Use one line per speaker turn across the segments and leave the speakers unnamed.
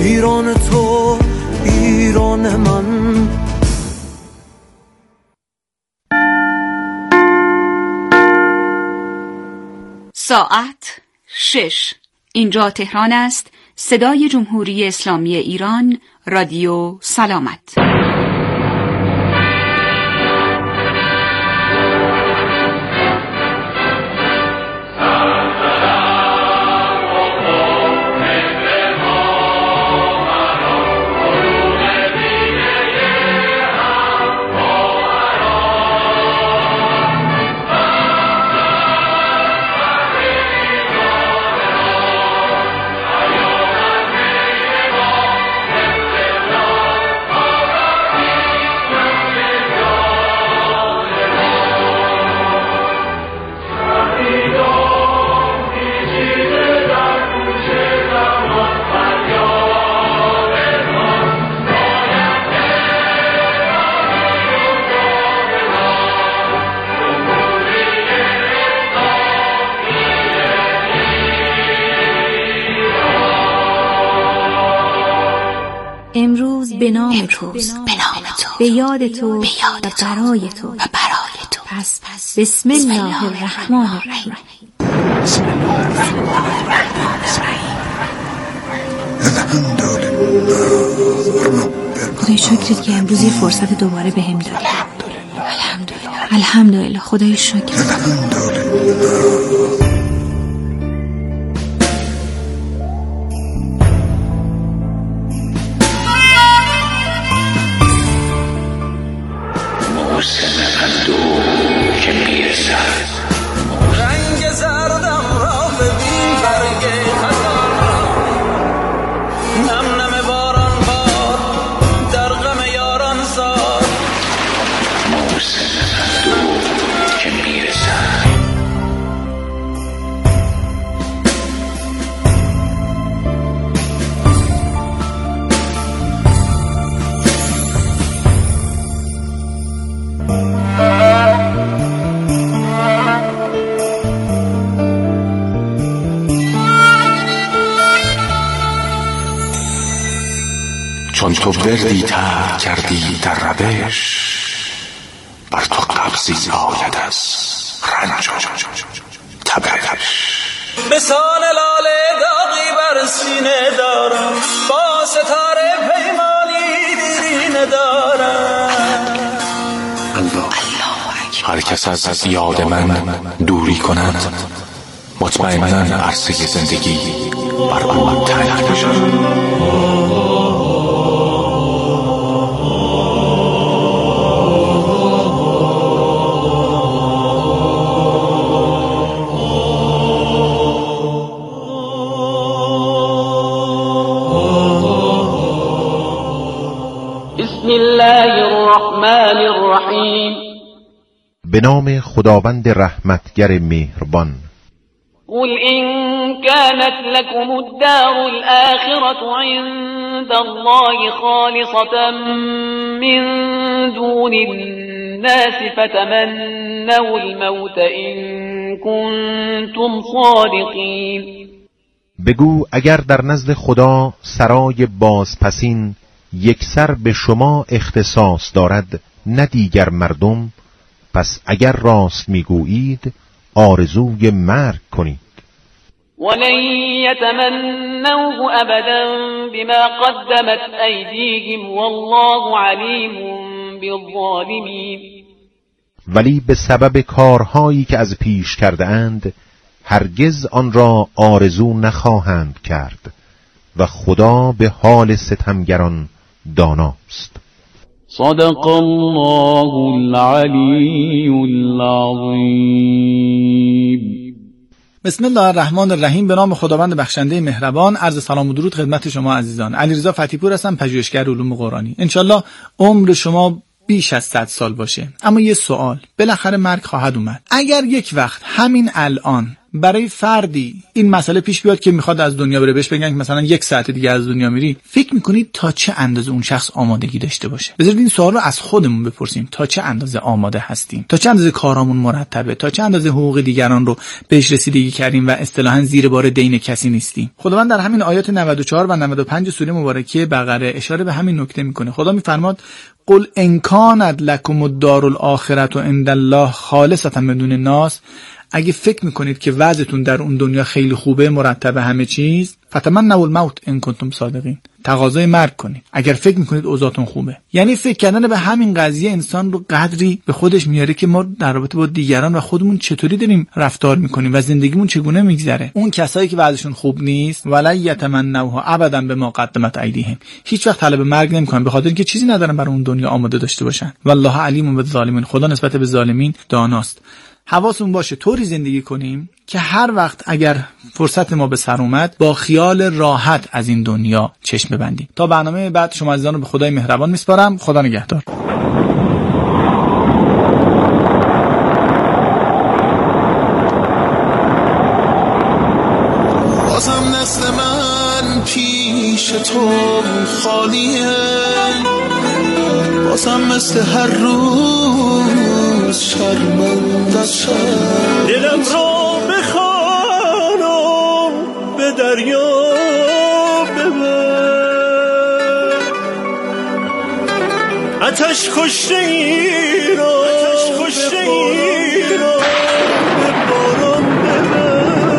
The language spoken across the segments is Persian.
ایران تو، ایران من.
ساعت 6. اینجا تهران است. صدای جمهوری اسلامی ایران، رادیو سلامت.
امروز به نام تو، به یاد تو و برای تو. پس بسم الله الرحمن الرحیم. خدای شکرت که امروز یه فرصت دوباره به هم دادی. الحمدلله. خدای شکر.
رنگ زردم را ببین، برگ خزان، نم نم باران باد در غم یاران ساد. موسم اندوه که میرسد.
چون تو بردی ترک کردی در روش، بر تو قبضی آید از رنج و تبش.
به سان لاله داغی بر سینه دارم، با ستاره پیمانی دیرینه دارم.
هر کس از یاد من دوری کند، مطمئناً عرصه زندگی بر او تنگ بشد.
بسم الله الرحمن الرحیم.
به نام خداوند رحمتگر مهربان.
قل إن كانت لكم الدار الآخرة عند الله خالصة من دون الناس فتمنوا الموت إن كنتم صادقين.
بگو اگر در نزد خدا سرای بازپسین یکسر به شما اختصاص دارد نه دیگر مردم، پس اگر راست میگویید آرزوی مرگ کنید.
ولن يتمنوه أبدا بما قدمت أيديهم والله عليم بالظالمين.
ولی به سبب کارهایی که از پیش کرده اند هرگز آن را آرزو نخواهند کرد و خدا به حال ستمگران داناست.
صدق الله العلی العظیم.
بسم الله الرحمن الرحیم. به نام خداوند بخشنده مهربان. عرض سلام و درود خدمت شما عزیزان. علیرضا فتی‌پور هستم، پژوهشگر علوم قرآنی. انشالله عمر شما بیش از 100 سال باشه. اما یه سوال، بالاخره مرگ خواهد اومد. اگر یک وقت همین الان برای فردی این مسئله پیش بیاد که میخواد از دنیا بره، بهش بگن که مثلا 1 ساعت دیگه از دنیا میری، فکر میکنید تا چه اندازه اون شخص آمادگی داشته باشه؟ بذارید این سوال رو از خودمون بپرسیم، تا چه اندازه آماده هستیم؟ تا چه اندازه کارامون مرتبه؟ تا چه اندازه حقوق دیگران رو بهش رسیدگی کردیم و اصطلاحاً زیر بار دین کسی نیستیم؟ خداوند در همین آیات 94 و 95 سوره مبارکه بقره اشاره به همین نکته میکنه. خدا میفرماد قل ان کانت لکم الدار الاخره عند الله خالصة من دون الناس، اگه فکر میکنید که وضعتون در اون دنیا خیلی خوبه، مرتب همه چیز، فتمنوا الموت ان کنتم صادقین، تقاضای مرگ کنید اگر فکر میکنید اوضاعتون خوبه. یعنی فکر کردن به همین قضیه انسان رو قدری به خودش میاره که ما در رابطه با دیگران و خودمون چطوری داریم رفتار میکنیم و زندگیمون چگونه میگذره. اون کسایی که وضعشون خوب نیست ولا یتمنوها ابدا بما قدمت ایدیهم، هیچ وقت طلب مرگ نمیکنن به خاطر اینکه چیزی ندارن برای اون دنیا آماده داشته باشن. والله علیم بالظالمین، خدا نسبت به ظالمین داناست. حواسمون باشه طوری زندگی کنیم که هر وقت اگر فرصت ما به سر اومد با خیال راحت از این دنیا چشم ببندیم. تا برنامه بعد شما عزیزان رو به خدای مهربان میسپارم. خدا نگهدار.
بازم نسل من پیش تو خالیه، بازم مثل هر روز شرمنده‌ام، دلم رو بخوانم به دریا ببر، آتش کشته ای رو به باران ببر.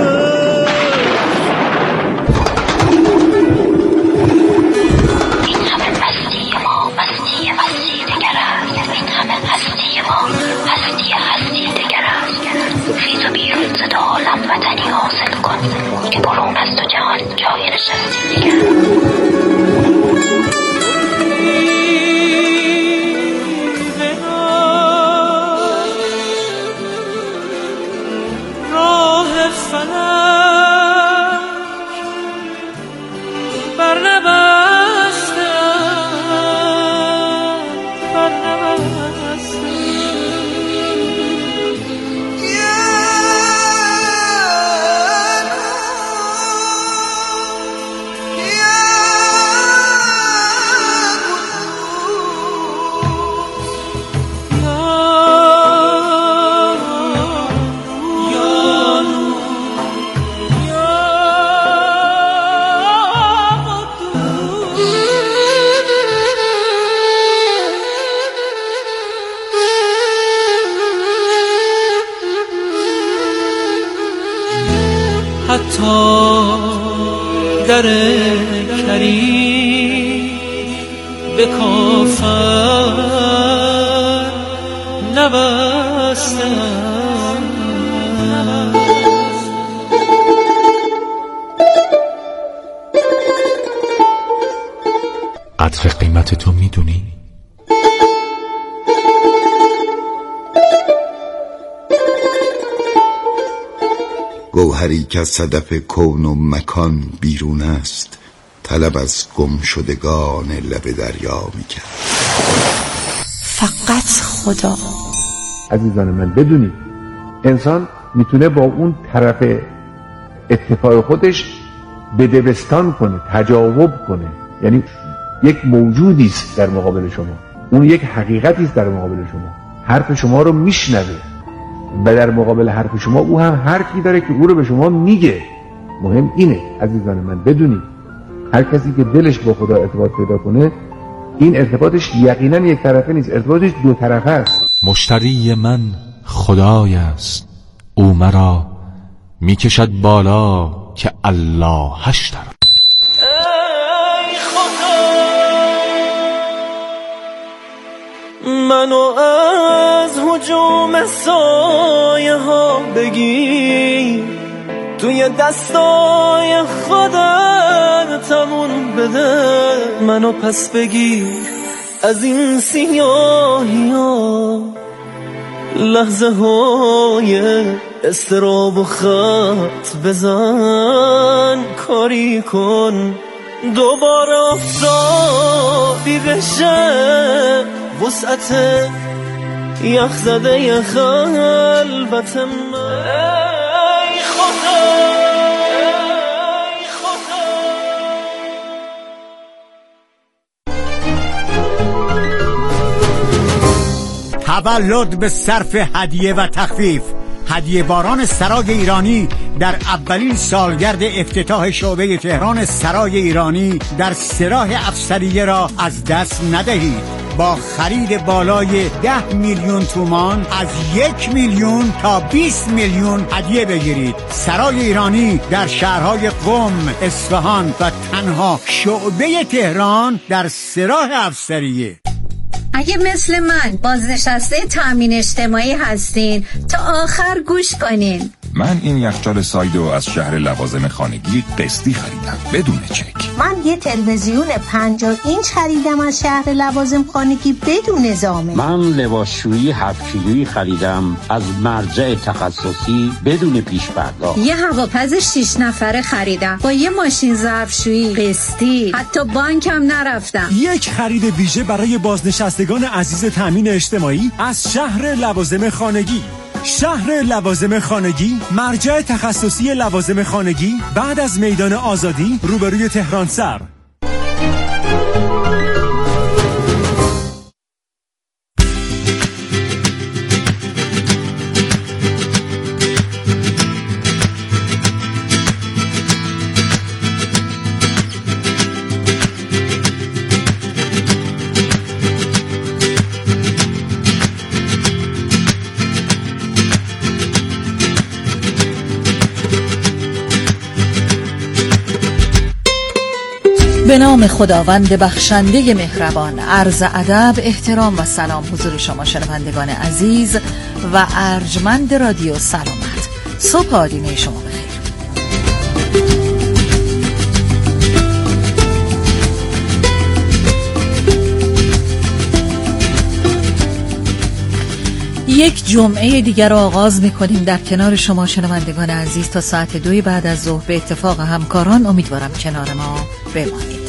این همه مستی ما مستی دگر است، این همه هستی ما هستی دگر است. خیز و بیرون صدا عالم وطنی حاصل کن که برون از تو جهان جای نشستی دگر.
راه فلک برنبسته حتی در کریم به کافر نبستم.
قدر قیمت تو میدونی؟
گوهری که از صدف کون و مکان بیرون است، طلب از گم شدگان لب دریا میکرد.
فقط خدا.
عزیزان من بدونید انسان میتونه با اون طرف اتفاق خودش بدبستان کنه، تجاوب کنه، یعنی یک موجودی است در مقابل شما، اون یک حقیقتی است در مقابل شما، حرف شما رو میشنوه و در مقابل حرف شما او هم حرفی داره که او رو به شما میگه. مهم اینه عزیزان من بدونید هر کسی که دلش با خدا ارتباط پیدا کنه این ارتباطش یقینا یک طرفه نیست، ارتباطش دو طرفه است.
مشتری من خدای است، او مرا میکشد بالا که الله هشتر.
ای خدا منو از هجوم سایه ها بگیر، توی دستای خودت تمون بده، منو پس بگیر از این سیاهی ها، لحظه های استراب و خط بزن، کاری کن دوباره افتادی بشه وسعت یخ زده خلوت من. ای خدا
تولد به صرف هدیه و تخفیف. هدیه باران سرای ایرانی در اولین سالگرد افتتاح شعبه تهران سرای ایرانی در سراح افسریه را از دست ندهید. با خرید بالای 10 میلیون تومان از 1 میلیون تا 20 میلیون هدیه بگیرید. سرای ایرانی در شهرهای قم، اصفهان و تنها شعبه تهران در سراح افسریه.
اگه مثل من بازنشسته تأمین اجتماعی هستین تا آخر گوش کنین.
من این یخچال سایدو از شهر لوازم خانگی قسطی خریدم بدون چک.
من یه تلویزیون 50 اینچ خریدم از شهر لوازم خانگی بدون زامن.
من لباسشویی 7 کیلویی خریدم از مرجع تخصصی بدون پیش پرداخت.
یه هواپز 6 نفره خریدم با یه ماشین ظرفشویی قسطی، حتی بانکم نرفتم.
یک خرید ویژه برای بازنشستگان عزیز تأمین اجتماعی از شهر لوازم خانگی. شهر لوازم خانگی، مرجع تخصصی لوازم خانگی بعد از میدان آزادی روبروی تهران سر.
به نام خداوند بخشنده مهربان. عرض ادب، احترام و سلام حضور شما شنوندگان عزیز و ارجمند رادیو سلامت. صبح آدینه شما بخیر. یک جمعه دیگر را آغاز می‌کنیم در کنار شما شنوندگان عزیز تا ساعت 2 بعد از ظهر. به اتفاق همکاران امیدوارم کنار ما بمانید.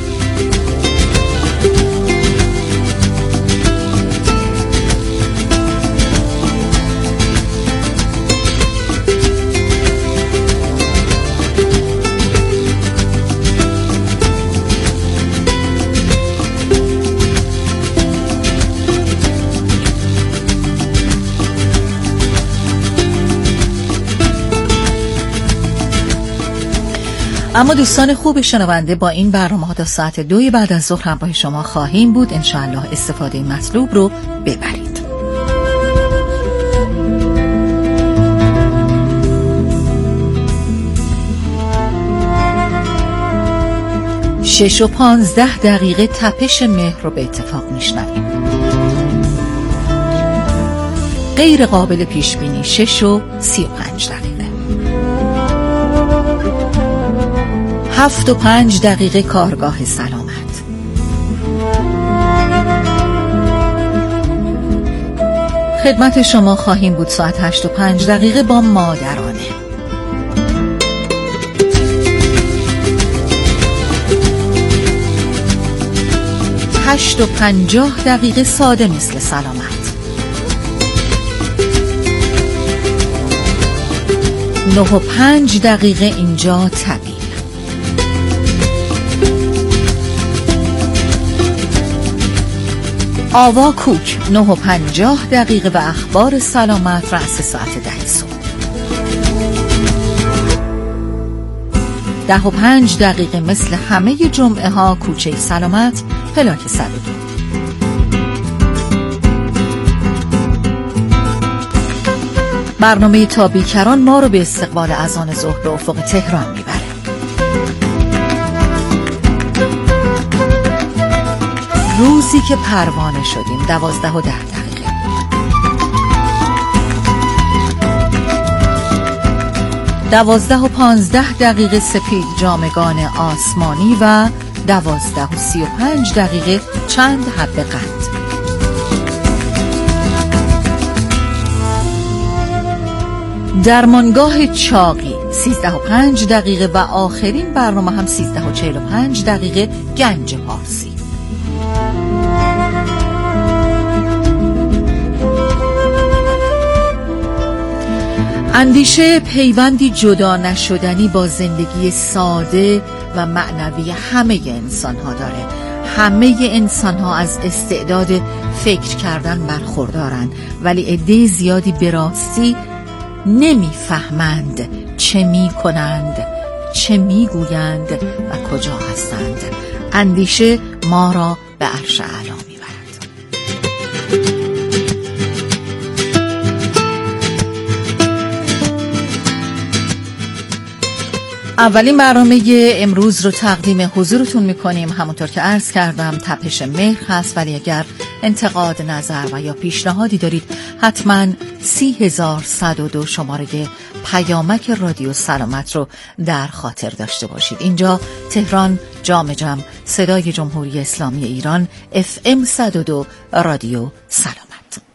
اما دوستان خوب شنونده، با این برنامه تا ساعت 2 بعد از ظهر همراه شما خواهیم بود. انشاءالله استفاده مطلوب رو ببرید. شش و 15 دقیقه تپش مهر رو به اتفاق میشنویم. غیر قابل پیش بینی 6 و 35 دقیقه. 7 و 5 دقیقه کارگاه سلامت. خدمت شما خواهیم بود ساعت 8 و 5 دقیقه با مادرانه. 8 و 50 دقیقه ساده مثل سلامت. 9 و 5 دقیقه اینجا طبیعی. آوا کوک 9 و 50 دقیقه و اخبار سلامت رأس ساعت 10 صبح. 10 و 5 دقیقه مثل همه جمعه ها کوچه سلامت پلاک 102. برنامه تا بیکران ما رو به استقبال اذان ظهر به افق تهران میبره. روزی که پروانه شدیم 12 و 10 دقیقه. 12 و 15 دقیقه سپید جامگان آسمانی و 12 و 35 دقیقه چند حبه قند. درمانگاه چاقی 13 و 5 دقیقه و آخرین برنامه هم 13 و 45 دقیقه گنج پارسی. اندیشه پیوندی جدا نشدنی با زندگی ساده و معنوی همه انسان ها داره. همه انسان ها از استعداد فکر کردن برخوردارند، ولی عده زیادی به راستی نمیفهمند چه میکنند، چه میگویند و کجا هستند. اندیشه ما را به عرش اعلی میبرد. اولین برنامه امروز رو تقدیم حضورتون میکنیم. همونطور که عرض کردم تپش مهر هست، ولی اگر انتقاد، نظر و یا پیشنهادی دارید حتما 30102 شماره پیامک رادیو سلامت رو در خاطر داشته باشید. اینجا تهران، جام جم، صدای جمهوری اسلامی ایران، FM 102 رادیو سلامت.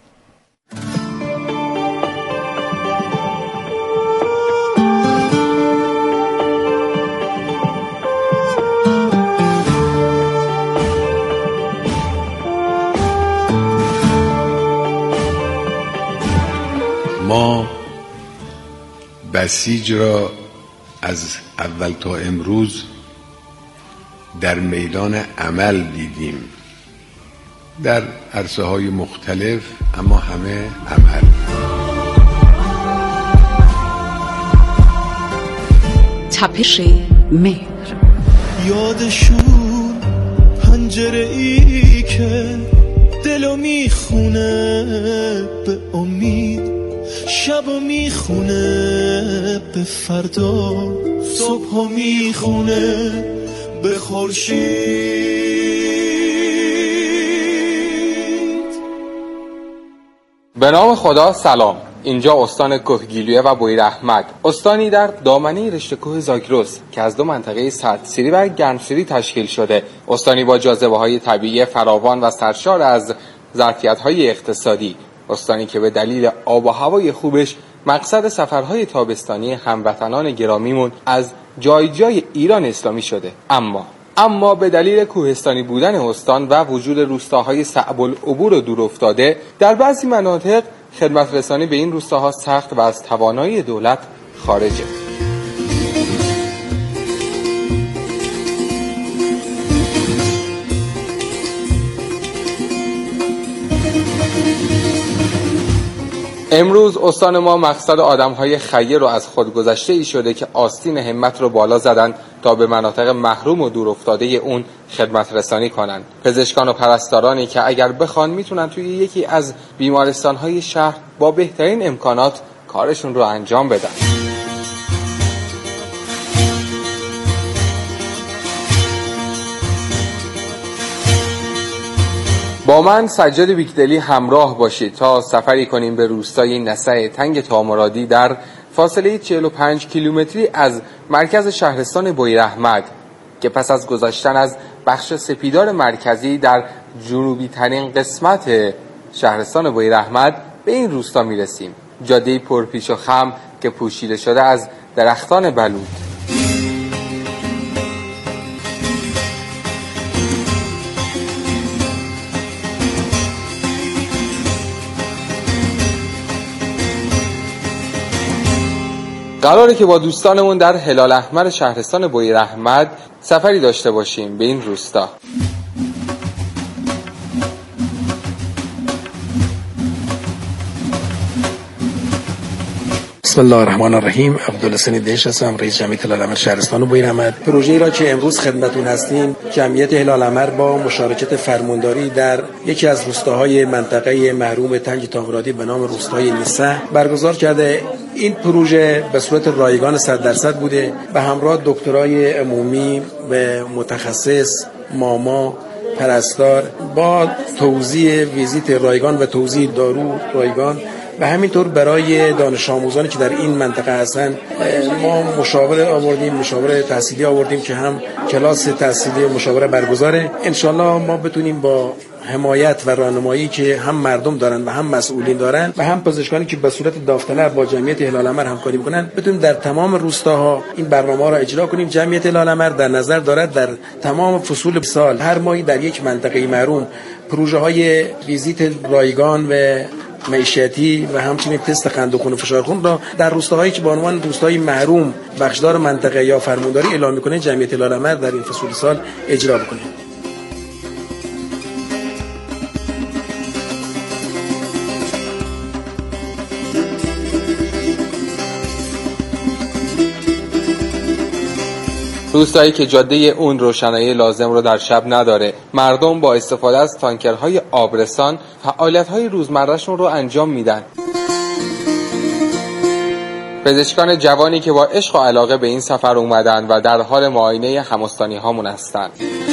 ما بسیج را از اول تا امروز در میدان عمل دیدیم، در عرصه های مختلف، اما همه عمل.
تپش مهر.
یادشون پنجره ای که دلو میخونه به امید، شبو میخونه به فردا، صبحو میخونه به خورشید.
به نام خدا. سلام. اینجا استان کهگیلویه و بویراحمد، استانی در دامنه رشته کوه زاگرس که از دو منطقه سردسیری و گرمسیری تشکیل شده. استانی با جاذبه‌های طبیعی فراوان و سرشار از ظرفیت‌های اقتصادی. استانی که به دلیل آب و هوای خوبش مقصد سفرهای تابستانی هموطنان گرامیمون از جای جای ایران اسلامی شده. اما به دلیل کوهستانی بودن استان و وجود روستاهای صعب العبور و دور افتاده، در بعضی مناطق خدمت رسانی به این روستاها سخت و از توانایی دولت خارجه. امروز استان ما مقصد آدم‌های خیر و از خود گذشته ای شده که آستین همت رو بالا زدن تا به مناطق محروم و دور افتاده اون خدمت رسانی کنن. پزشکان و پرستارانی که اگر بخوان میتونن توی یکی از بیمارستان‌های شهر با بهترین امکانات کارشون رو انجام بدن. با من سجاد بیکدلی همراه باشید تا سفری کنیم به روستای نسع تنگ تامرادی در فاصله 45 کیلومتری از مرکز شهرستان بویراحمد که پس از گذشتن از بخش سپیدار مرکزی در جنوبی ترین قسمت شهرستان بویراحمد به این روستا میرسیم. جاده پرپیچ و خم که پوشیده شده از درختان بلوط. قراره که با دوستانمون در هلال احمر شهرستان بویراحمد سفری داشته باشیم به این روستا.
بسم الله الرحمن الرحیم. عبدالحسین دهش هستم، رئیس جمعیت هلال احمر شهرستان بویراحمد. پروژه‌ای را که امروز خدمتتون هستیم جمعیت هلال احمر با مشارکت فرمانداری در یکی از روستاهای منطقه محروم تنگ تامرادی به نام روستای نسع برگزار کرده. این پروژه به صورت رایگان 100% بوده به همراه دکترای عمومی و متخصص، ماما، پرستار، با توزیع ویزیت رایگان و توزیع دارو رایگان و همینطور برای دانش آموزانی که در این منطقه هستن ما مشاور تحصیلی آوردیم که هم کلاس تحصیلی و مشاوره برگزاره. انشالله ما بتونیم با حمایت و راهنمایی که هم مردم دارن و هم مسئولین دارن و هم پزشکانی که به صورت داوطلب با جمعیت هلال احمر همکاری میکنن بتونیم در تمام روستاها این برنامه را اجرا کنیم. جمعیت هلال احمر در نظر دارد در تمام فصول سال هر ماهی در یک منطقه محروم پروژه های ویزیت رایگان و معیشتی و همچنین تست قند و خون و فشار خون را در روستاهایی که به عنوان روستای محروم بخشدار منطقه یا فرمانداری اعلام میکنه جمعیت هلال احمر در این فصول سال اجرا بکنه.
روستایی که جاده اون روشنایی لازم رو در شب نداره. مردم با استفاده از تانکرهای آبرسان فعالیت‌های روزمره‌شون رو انجام میدن. پزشکان جوانی که با عشق و علاقه به این سفر اومدن و در حال معاینه همستانی هامون هستن.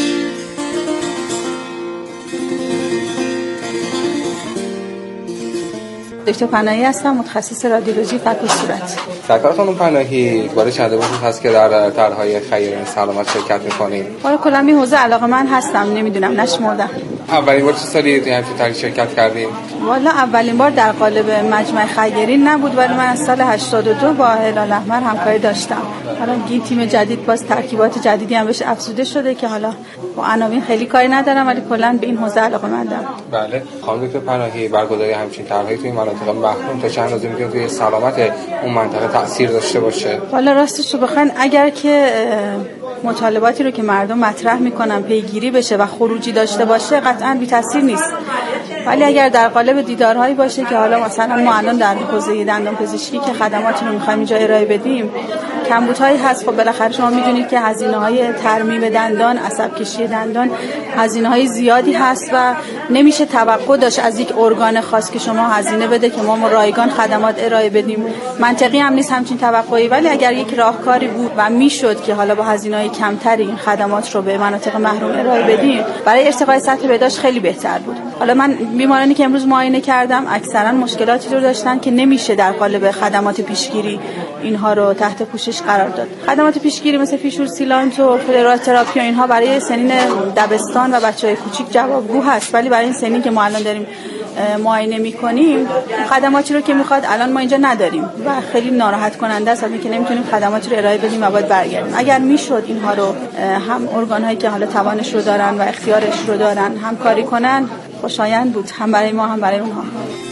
دکتر پناهی هستم، متخصص رادیولوژی فک و صورت.
سرکار خانم پناهی، باره چند ماه هست که در طرح‌های خیرین سلامت شرکت می‌کنید؟
والا کلا این حوزه علاقه‌مند هستم، نمیدونم نشمردم.
اولین بار چه سالی توی همچین طرحی شرکت کردین؟
والا اولین بار در قالب مجمع خیرین نبود، ولی من از سال 82 با هلال احمر همکاری داشتم. حالا این تیم جدید باز ترکیبات جدیدی هم بهش افزوده شده که حالا با عناوین خیلی کاری ندارم، ولی کلا به این حوزه علاقه‌مندم.
بله. خانم دکتر پناهی، برگزاری همچین طرحی توی مناطق محروم تا چند اندازه میتونه توی سلامت اون منطقه تأثیر داشته باشه؟
والا راستش رو بخواین اگر که مطالباتی رو که مردم مطرح میکنن پیگیری بشه و خروجی داشته باشه قطعاً بی تاثیر نیست، ولی اگر در قالب دیدارهایی باشه که حالا مثلا ما الان در حوزه دندان پزشکی که خدماتی رو میخوایم اینجا ارائه بدیم کمبودهایی هست. خب بالاخره شما میدونید که هزینه‌های ترمیم دندان، عصب کشی دندان هزینه‌های زیادی هست و نمیشه توقع داشت از یک ارگان خاص که شما هزینه بده که ما رایگان خدمات ارائه بدیم. منطقی هم نیست همچین توقعی، ولی اگر یک راهکاری بود و میشد که حالا با هزینه‌های کمتری این خدمات رو به مناطق محروم ارائه بدیم، برای ارتقای سطح بهداشت خیلی بهتر بود. حالا من بیمارانی که امروز معاینه کردم اکثرا مشکلاتی رو داشتن که نمیشه در قالب خدمات پیشگیری اینها رو تحت پوشش قرار داد. خدمات پیشگیری مثل فیشور سیلانت و فلوراتراپی و اینها برای سنین دبستان و بچهای کوچیک جوابگو هست، ولی برای این سنین که ما الان داریم معاینه میکنیم خدماتی رو که میخواد الان ما اینجا نداریم و خیلی ناراحت کننده است که نمیتونیم خدماتی رو ارائه بدیم و باید برگردیم. اگر میشد اینها رو هم ارگان هایی که حالا توانش رو دارن و اختیارش رو دارن همکاری کنن خوشایند بود، هم برای ما هم برای اونها.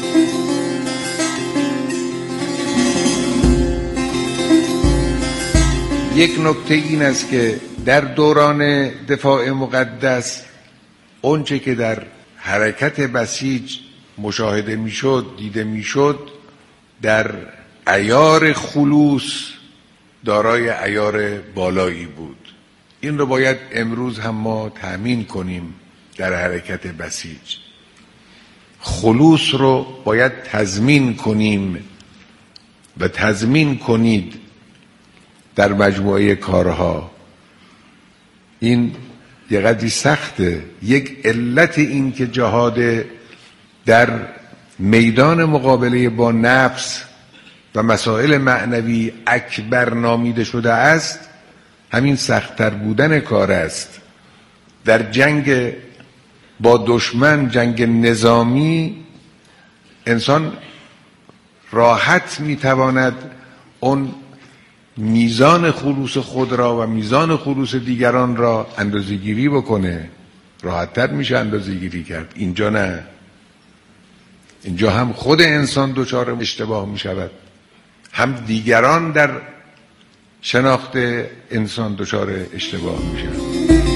یک نکته این است که در دوران دفاع مقدس اونچه که در حرکت بسیج مشاهده میشد، دیده میشد، در عیار خلوص دارای عیار بالایی بود. این رو باید امروز هم ما تأمین کنیم. در حرکت بسیج خلوص رو باید تضمین کنیم و تضمین کنید در مجموعه کارها. این یه قدری سخته. یک علت این که جهاد در میدان مقابله با نفس و مسائل معنوی اکبر نامیده شده است همین سخت‌تر بودن کار است. در جنگ با دشمن، جنگ نظامی، انسان راحت میتواند اون میزان خلوص خود را و میزان خلوص دیگران را اندازه‌گیری بکنه، راحت‌تر میشه اندازه‌گیری کرد. اینجا نه، اینجا هم خود انسان دچار اشتباه میشود، هم دیگران در شناخت انسان دچار اشتباه میشود.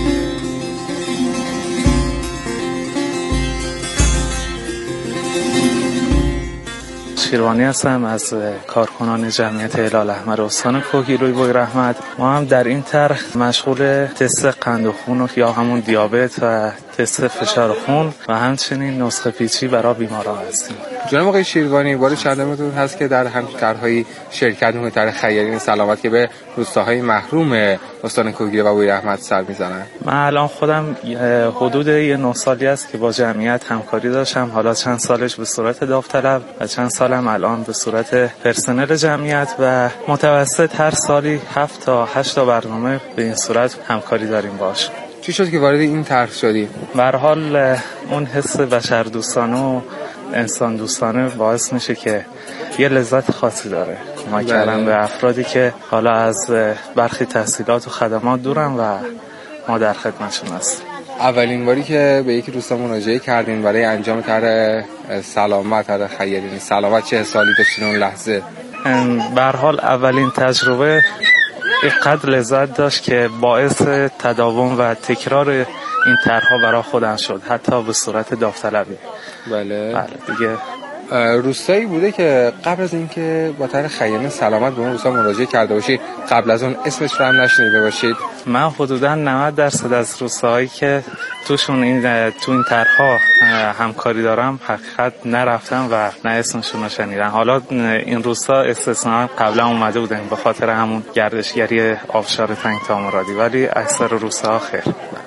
شیروانی هستم از کارکنان جمعیت هلال احمر استان کوهگیلوی بویراحمد. ما هم در این طرح مشغول تست قند خون یا همون دیابت و تست فشار خون و همچنین نسخه پیچی برای بیماران هستیم.
جناب آقای شیروانی، بار چندمتون هست که در همچین طرح‌های شرکت می‌کنید، طرح خیرین سلامت که به روستاهای محروم استان کوهگیلوی و بویراحمد سر می‌زنن؟
من الان خودم حدود 9 سالی است که با جمعیت همکاری داشتم، حالا چند سالش به صورت داوطلب و چند سالم الان به صورت پرسنل جمعیت و متوسط هر سالی 7 تا 8 تا برنامه به این صورت همکاری داریم باش.
چی شد که وارد این طرح شدی؟
به هر حال اون حس بشردوستانه و انسان دوستانه باعث میشه که یه لذت خاصی داره. ما کردن به افرادی که حالا از برخی تحصیلات و خدمات دورن و ما در خدمتشون هستیم.
اولین باری که به یکی روستا مراجعه کردین برای انجام طرح سلامت، طرح خیرین سلامت، چه حسالی داشتین اون لحظه؟
به هر حال اولین تجربه اینقدر لذت داشت که باعث تداوم و تکرار این طرح‌ها برای خودم شد، حتی به صورت داوطلبی.
بله
دیگه
روستایی بوده که قبل از اینکه با طرح خیام سلامت به اون روستا مراجعه کرده باشید قبل از اون اسمش رو هم نشنیده باشید؟
من حدوداً 90% از روستاهایی که توشون تو این طرح‌ها همکاری دارم حقیقت نرفتم و نه اسمشون رو شنیدم. حالا این روستا استثنا قبلا اومده بودن به خاطر همون گردشگری آبشار تنگ تامرادی، ولی اکثر روستاها خیر.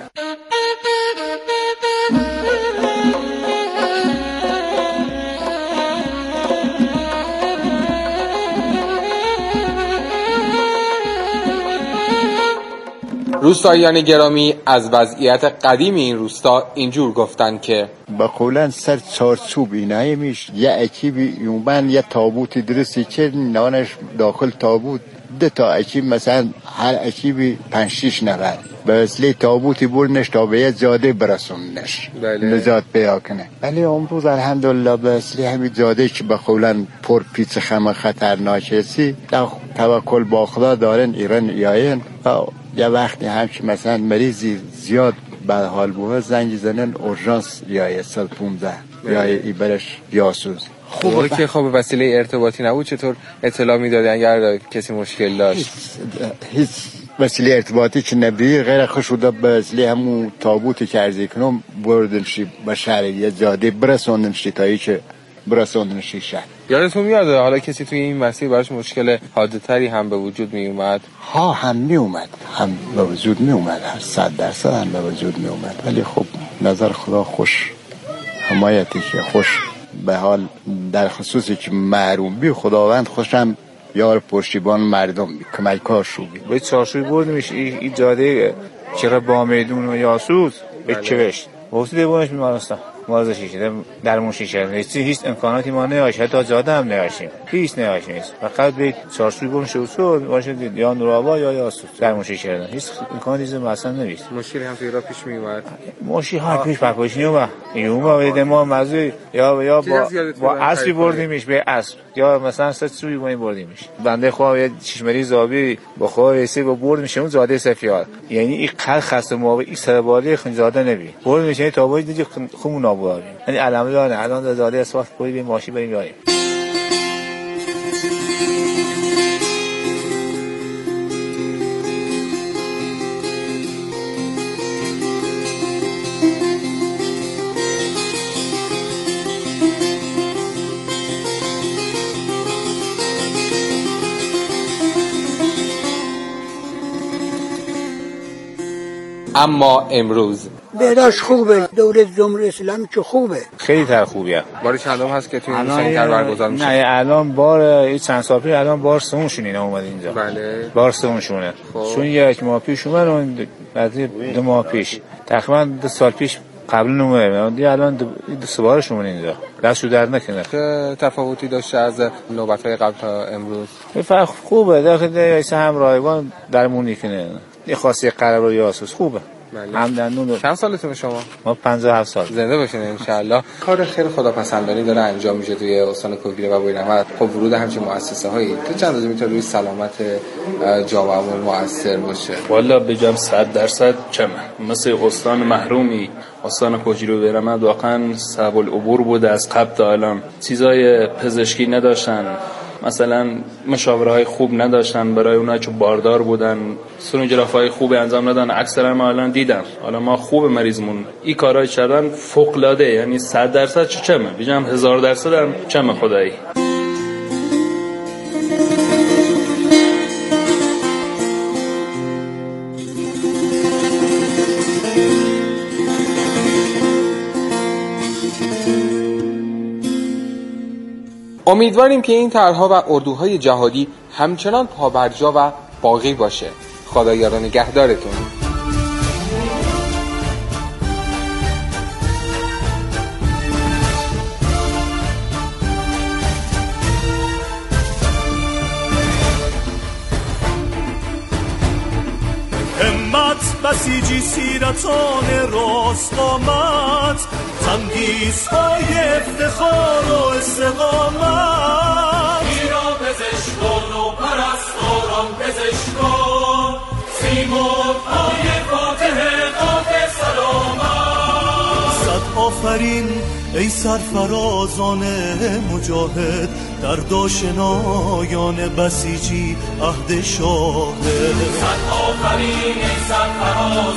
روستاییان گرامی از وضعیت قدیم این روستا اینجور گفتن که
با قولن سر چارچوب اینایی میش یه اکیبی یومن یه تابوتی درستی که نانش داخل تابوت 2 تا اکیب مثلا هر اکیبی 5-6 نفر به وسیله تابوتی بردنش تا به یه جاده برسوندنش نجات پیدا کنه. ولی امروز الحمدلله به وسیله همین جاده که به قولن پر پیچ خم خطرناکیسی توکل با خدا دارن ایران یاین و یه وقتی هم که مثلا مریضی زیاد به حال بود زنگ زنن اورژانس یا 115 یا ایبرش یاسوس
خوبه که خب وسیله ارتباطی نبود چطور اطلاع میدادن اگر کسی مشکل داشت؟
هیچ وسیله ارتباطی که نبودی غیر خشوده به وسیله همون تابوتی که عرضی کنم بردنشی به شهر یه جاده برسوندنشی تا که برسوندنشی شهر.
یادتون میاد حالا کسی توی این مسیر براش مشکل حاده تری هم به وجود می اومد؟
ها هم می اومد، هم به وجود می اومد، 100% هم به وجود می اومد، ولی خب نظر خدا خوش حمایتی که خوش به حال در خصوصی که محروم بی خداوند خوشم یار پشتیبان مردم بی کمک کار شو بی
به چارشوی برد میشه این جاده چرا با میدون و یاسوس به چوشت واسه دیوانش میمارستم مازه شیشه درمون شیشه هیچ امکاناتی ما نداشت، حتی جاده هم نداشتیم، هیچ نداشتیم فقط به چارشوی برون شوسو باشه یا نورآباد یا یاسوس درمون شیشه هیچ امکاناتی مثلا نمیست.
مشکلی هم توی راه پیش میومد؟
مشکلی ها پیش پاکوش نیومد یوما ما مزه یا با اسبی بردیمش به اسب یا مثلا سوی ما بردیمش بنده خدا یه چشمری زابی با خدا رسید با برد میشه اون زاده سفیاد یعنی این قل خسته ما این سربالی خنجاده نبی برد میشه تا باید دیگه خمون نابودیم یعنی الحمدلله الان زاده اسفات کوی ماشین بریم یاریم.
اما امروز
بهداشت خوبه، دولت جمهوری اسلامی که خوبه،
خیلی تر خوبیه.
بار چندم هست که توی این سنتر برگزار میشه؟
نه الان بار چند سال پیش الان بار سومشون اینا اومد اینجا.
بله
بار سومشونه. چون 1 ماه پیش اومد بعد 2 ماه پیش تقریبا 2 سال پیش قبل اومد الان 2 بارش اومد اینجا. دستشو در نکنه.
چه تفاوتی داشته از نوبت‌های قبل تا امروز؟
فرق خوبه داخل هم رایگان درمونی کنه. یه خاصی قرار و یاسوس خوبه.
ممنون. چند سالتونه شما؟
ما 57 سال.
زنده باشین ان شاء الله. کار خیر خداپسندانه داره انجام میشه توی استان کوهگیلویه و بویراحمد. خب ورود همچین مؤسسه‌هایی تو چند روزی میتونه روی سلامت جامعهمون مؤثر باشه؟
والا بگم 100% کمه. مثل استان محرومی استان کوهگیلویه و بویراحمد واقعا صعب العبور بوده از قبل تا الان. چیزای پزشکی نداشتن، مثلا مشاوره‌های خوب نداشتن برای اونایی که باردار بودن، سونوگرافی‌های خوب انجام ندادن. اکثرا ما الان دیدم حالا ما خوب مریضمون این کارهای کردن فوق‌العاده، یعنی 100% چمه، بگم 1000% هم چمه خدایی.
امیدواریم که این طرح‌ها و اردوهای جهادی همچنان پابرجا و باقی باشه. خدایا نگهدارتون.
همت بسیجی سیرتان راست آمد، تندیس‌های افتخار و استقامت. ایران پزشکان و پرستاران پزشکان، سیمرغ‌های فاتح قاف سلامت. صد آفرین ای سرفرازان مجاهد، در داشنایان بسیجی عهد شاهد. صد آفرین ای سرفرازان